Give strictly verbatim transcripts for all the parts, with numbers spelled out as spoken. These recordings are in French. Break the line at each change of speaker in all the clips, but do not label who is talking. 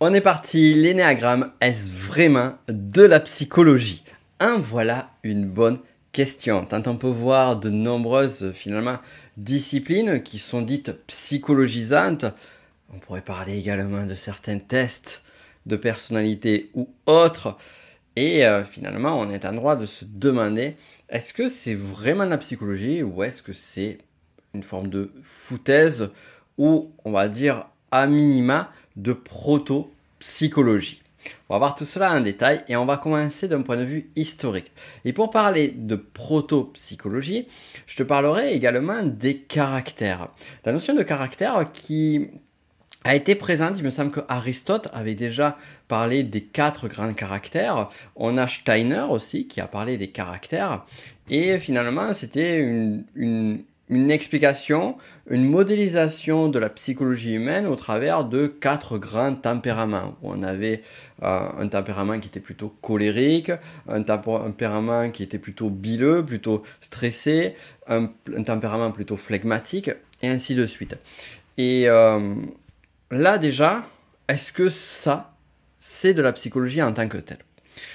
On est parti, l'énéagramme, est-ce vraiment de la psychologie? En voilà une bonne question. Tant on peut voir de nombreuses finalement disciplines qui sont dites psychologisantes, on pourrait parler également de certains tests de personnalité ou autres. Et euh, finalement, on est en droit de se demander, est-ce que c'est vraiment de la psychologie ou est-ce que c'est une forme de foutaise ou, on va dire, à minima, de proto-psychologie. On va voir tout cela en détail et on va commencer d'un point de vue historique. Et pour parler de proto-psychologie, je te parlerai également des caractères. La notion de caractère qui a été présente, il me semble que Aristote avait déjà parlé des quatre grands caractères. On a Steiner aussi qui a parlé des caractères. Et finalement, c'était une, une, une explication, une modélisation de la psychologie humaine au travers de quatre grands tempéraments. On avait euh, un tempérament qui était plutôt colérique, un tempérament qui était plutôt bileux, plutôt stressé, un, un tempérament plutôt flegmatique, et ainsi de suite. Et euh, là déjà, est-ce que ça, c'est de la psychologie en tant que telle?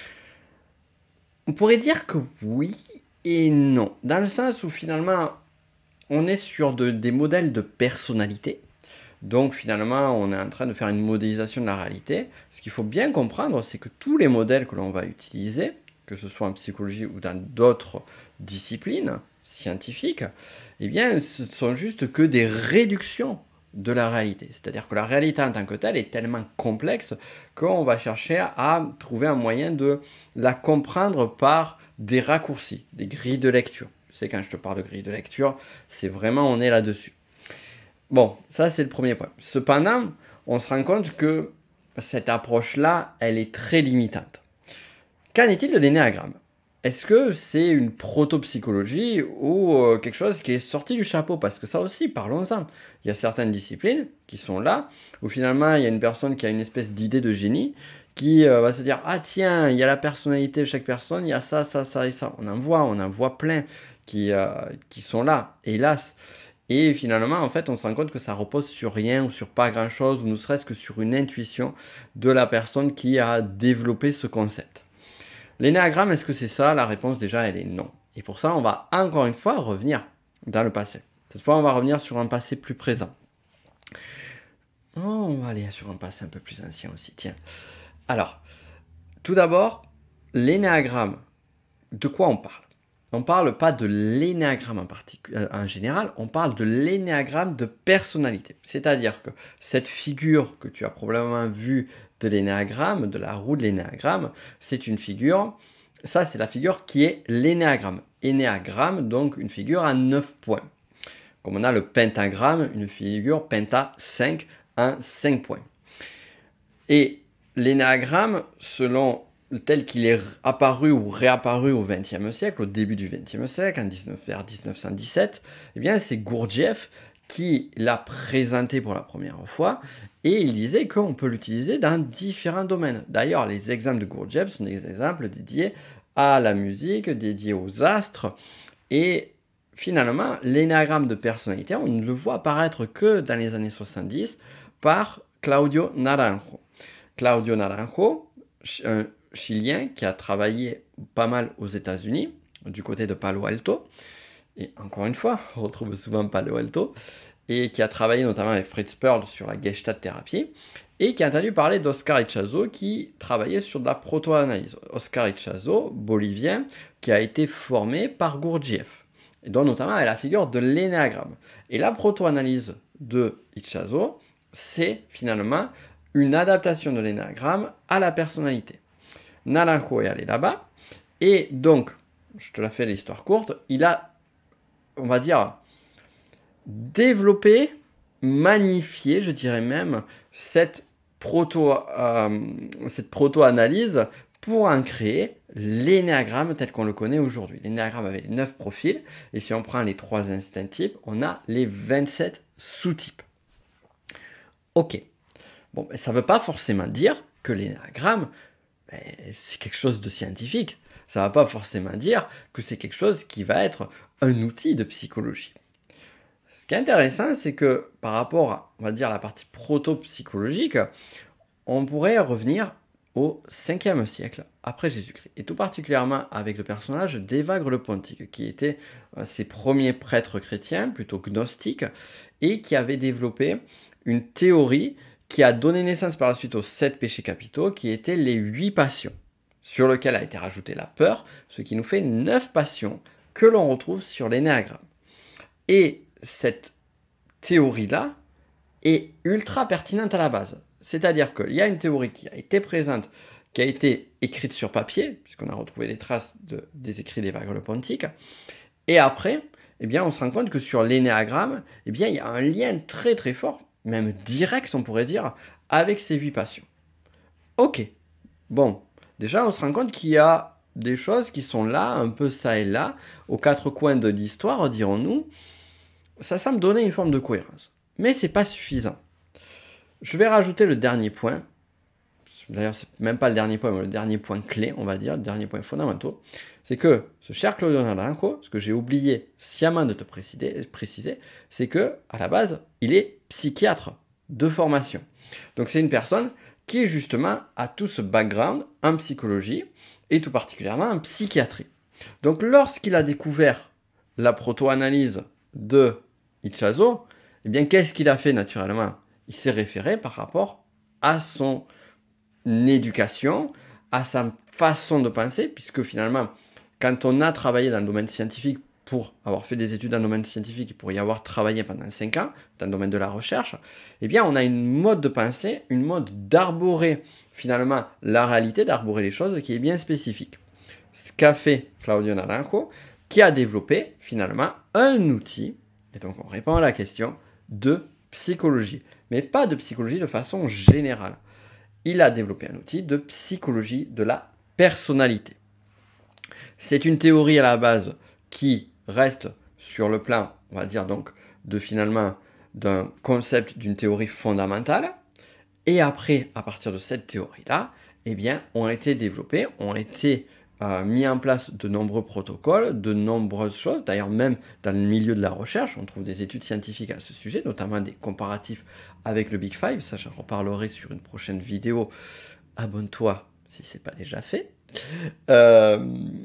On pourrait dire que oui et non. Dans le sens où finalement, on est sur de, des modèles de personnalité. Donc finalement, on est en train de faire une modélisation de la réalité. Ce qu'il faut bien comprendre, c'est que tous les modèles que l'on va utiliser, que ce soit en psychologie ou dans d'autres disciplines scientifiques, eh bien, ce sont juste que des réductions de la réalité. C'est-à-dire que la réalité en tant que telle est tellement complexe qu'on va chercher à trouver un moyen de la comprendre par des raccourcis, des grilles de lecture. Tu sais, quand je te parle de grilles de lecture, c'est vraiment, on est là-dessus. Bon, ça c'est le premier point. Cependant, on se rend compte que cette approche-là, elle est très limitante. Qu'en est-il de l'énéagramme? Est-ce que c'est une proto-psychologie ou euh, quelque chose qui est sorti du chapeau? Parce que ça aussi, parlons-en. Il y a certaines disciplines qui sont là, où finalement, il y a une personne qui a une espèce d'idée de génie, qui euh, va se dire, ah tiens, il y a la personnalité de chaque personne, il y a ça, ça, ça et ça. On en voit, on en voit plein qui, euh, qui sont là, hélas. Et finalement, en fait, on se rend compte que ça repose sur rien ou sur pas grand-chose, ou ne serait-ce que sur une intuition de la personne qui a développé ce concept. L'énéagramme, est-ce que c'est ça? La réponse déjà, elle est non. Et pour ça, on va encore une fois revenir dans le passé. Cette fois, on va revenir sur un passé plus présent. Oh, on va aller sur un passé un peu plus ancien aussi, tiens. Alors, tout d'abord, l'énéagramme, de quoi on parle? On ne parle pas de l'énéagramme en, particu- euh, en général, on parle de l'énéagramme de personnalité. C'est-à-dire que cette figure que tu as probablement vue de l'énéagramme, de la roue de l'énéagramme, c'est une figure, ça c'est la figure qui est l'énéagramme. Énéagramme, donc une figure à neuf points. Comme on a le pentagramme, une figure penta cinq en cinq points. Et l'énéagramme, selon tel qu'il est apparu ou réapparu au vingtième siècle, au début du vingtième siècle, en dix-neuf, vers dix-neuf cent dix-sept, eh bien c'est Gurdjieff qui l'a présenté pour la première fois et il disait qu'on peut l'utiliser dans différents domaines. D'ailleurs, les exemples de Gurdjieff sont des exemples dédiés à la musique, dédiés aux astres et finalement, l'énéagramme de personnalité, on ne le voit apparaître que dans les années soixante-dix par Claudio Naranjo. Claudio Naranjo, un chilien qui a travaillé pas mal aux États-Unis, du côté de Palo Alto, et encore une fois, on retrouve souvent Palo Alto, et qui a travaillé notamment avec Fritz Perls sur la Gestalt thérapie, et qui a entendu parler d'Oscar Ichazo qui travaillait sur de la proto-analyse. Oscar Ichazo, bolivien, qui a été formé par Gurdjieff, et dont notamment avec la figure de l'énéagramme. Et la proto-analyse de Ichazo, c'est finalement une adaptation de l'énéagramme à la personnalité. Naranjo est allé là-bas, et donc, je te la fais l'histoire courte, il a, on va dire, développé, magnifié, je dirais même, cette proto, euh, cette proto-analyse pour en créer l'énéagramme tel qu'on le connaît aujourd'hui. L'énéagramme avait les neuf profils, et si on prend les trois instincts types, on a les vingt-sept sous-types. Ok. Bon, ça ne veut pas forcément dire que l'énéagramme, ben, c'est quelque chose de scientifique. Ça ne va pas forcément dire que c'est quelque chose qui va être un outil de psychologie. Ce qui est intéressant, c'est que par rapport à, on va dire, la partie proto-psychologique, on pourrait revenir au cinquième siècle après Jésus-Christ, et tout particulièrement avec le personnage d'Évagre le Pontique, qui était euh, ses premiers prêtres chrétiens, plutôt gnostiques, et qui avait développé une théorie qui a donné naissance par la suite aux sept péchés capitaux, qui étaient les huit passions, sur lequel a été rajoutée la peur, ce qui nous fait neuf passions que l'on retrouve sur l'énéagramme. Et cette théorie-là est ultra pertinente à la base. C'est-à-dire qu'il y a une théorie qui a été présente, qui a été écrite sur papier, puisqu'on a retrouvé des traces de, des écrits d'Évagre le Pontique, et après, eh bien, on se rend compte que sur l'énéagramme, eh bien, il y a un lien très très fort, même direct on pourrait dire, avec ces huit passions. Ok, bon, déjà on se rend compte qu'il y a des choses qui sont là, un peu ça et là, aux quatre coins de l'histoire, dirons-nous. Ça semble donner une forme de cohérence, mais c'est pas suffisant. Je vais rajouter le dernier point, d'ailleurs c'est même pas le dernier point, mais le dernier point clé, on va dire, le dernier point fondamental, c'est que ce cher Claudio Naranjo, ce que j'ai oublié sciemment de te préciser, préciser, c'est que à la base, il est psychiatre de formation. Donc c'est une personne qui justement a tout ce background en psychologie et tout particulièrement en psychiatrie. Donc lorsqu'il a découvert la proto-analyse de Ichazo, eh bien qu'est-ce qu'il a fait naturellement? Il s'est référé par rapport à son éducation, à sa façon de penser, puisque finalement, quand on a travaillé dans le domaine scientifique, pour avoir fait des études dans le domaine scientifique, et pour y avoir travaillé pendant cinq ans, dans le domaine de la recherche, eh bien, on a une mode de pensée, une mode d'arborer, finalement, la réalité, d'arborer les choses, qui est bien spécifique. Ce qu'a fait Claudio Naranjo, qui a développé, finalement, un outil, et donc on répond à la question, de psychologie. Mais pas de psychologie de façon générale. Il a développé un outil de psychologie de la personnalité. C'est une théorie à la base qui reste sur le plan, on va dire donc, de finalement d'un concept d'une théorie fondamentale. Et après, à partir de cette théorie-là, eh bien, ont été développés, ont été euh, mis en place de nombreux protocoles, de nombreuses choses. D'ailleurs, même dans le milieu de la recherche, on trouve des études scientifiques à ce sujet, notamment des comparatifs avec le Big Five. Ça, j'en reparlerai sur une prochaine vidéo. Abonne-toi si ce n'est pas déjà fait. Euh,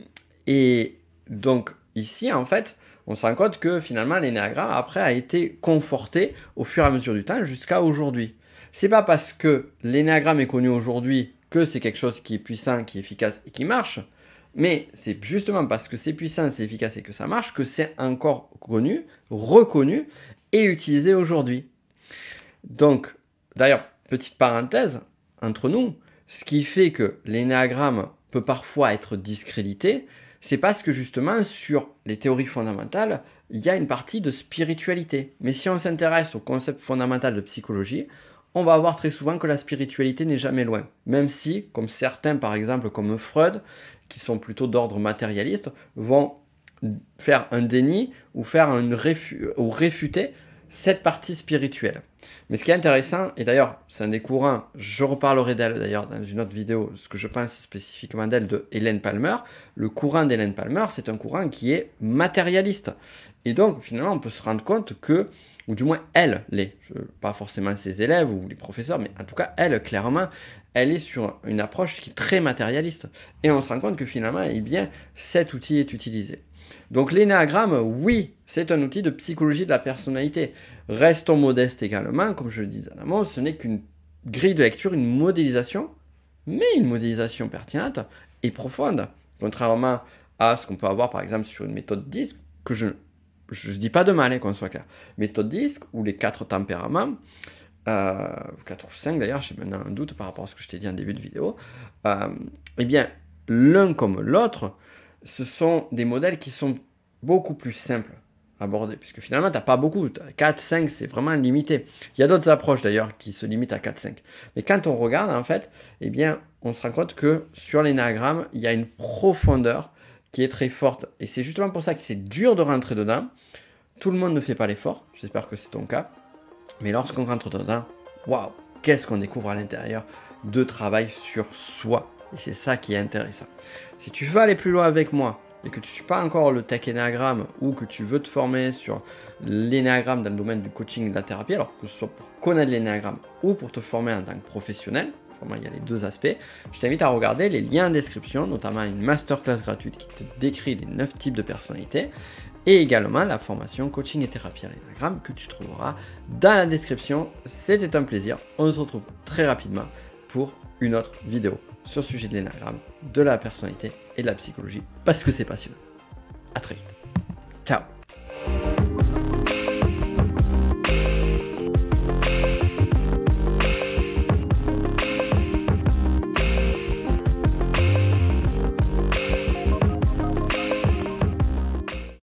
et donc, ici, en fait, on se rend compte que finalement, l'énéagramme, après, a été conforté au fur et à mesure du temps jusqu'à aujourd'hui. C'est pas parce que l'énéagramme est connu aujourd'hui que c'est quelque chose qui est puissant, qui est efficace et qui marche, mais c'est justement parce que c'est puissant, c'est efficace et que ça marche que c'est encore connu, reconnu et utilisé aujourd'hui. Donc, d'ailleurs, petite parenthèse entre nous, ce qui fait que l'énéagramme peut parfois être discrédité, c'est parce que justement, sur les théories fondamentales, il y a une partie de spiritualité. Mais si on s'intéresse au concept fondamental de psychologie, on va voir très souvent que la spiritualité n'est jamais loin. Même si, comme certains, par exemple, comme Freud, qui sont plutôt d'ordre matérialiste, vont faire un déni ou, faire une réfu- ou réfuter cette partie spirituelle. Mais ce qui est intéressant, et d'ailleurs, c'est un des courants, je reparlerai d'elle d'ailleurs dans une autre vidéo, ce que je pense spécifiquement d'elle, de Hélène Palmer. Le courant d'Hélène Palmer, c'est un courant qui est matérialiste. Et donc, finalement, on peut se rendre compte que, ou du moins elle l'est, pas forcément ses élèves ou les professeurs, mais en tout cas, elle, clairement, elle est sur une approche qui est très matérialiste. Et on se rend compte que finalement, eh bien, cet outil est utilisé. Donc l'énéagramme, oui, c'est un outil de psychologie de la personnalité. Restons modestes également, comme je le disais en amont, ce n'est qu'une grille de lecture, une modélisation, mais une modélisation pertinente et profonde, contrairement à ce qu'on peut avoir par exemple sur une méthode DISC, que je ne dis pas de mal, hein, qu'on soit clair. Méthode DISC, ou les quatre tempéraments, euh, quatre ou cinq d'ailleurs, j'ai maintenant un doute par rapport à ce que je t'ai dit en début de vidéo, euh, eh bien, l'un comme l'autre, ce sont des modèles qui sont beaucoup plus simples à aborder, puisque finalement, tu n'as pas beaucoup. quatre, cinq, c'est vraiment limité. Il y a d'autres approches d'ailleurs qui se limitent à quatre, cinq. Mais quand on regarde, en fait, eh bien, on se rend compte que sur l'énéagramme, il y a une profondeur qui est très forte. Et c'est justement pour ça que c'est dur de rentrer dedans. Tout le monde ne fait pas l'effort. J'espère que c'est ton cas. Mais lorsqu'on rentre dedans, waouh, qu'est-ce qu'on découvre à l'intérieur de travail sur soi. Et c'est ça qui est intéressant. Si tu veux aller plus loin avec moi et que tu ne suis pas encore le tech énéagramme ou que tu veux te former sur l'énéagramme dans le domaine du coaching et de la thérapie, alors que ce soit pour connaître l'énéagramme ou pour te former en tant que professionnel, vraiment il y a les deux aspects. Je t'invite à regarder les liens en description, notamment une masterclass gratuite qui te décrit les neuf types de personnalités et également la formation coaching et thérapie à l'énagramme que tu trouveras dans la description. C'était un plaisir, on se retrouve très rapidement pour une autre vidéo sur le sujet de l'énagramme, de la personnalité et de la psychologie parce que c'est passionnant. À très vite. Ciao.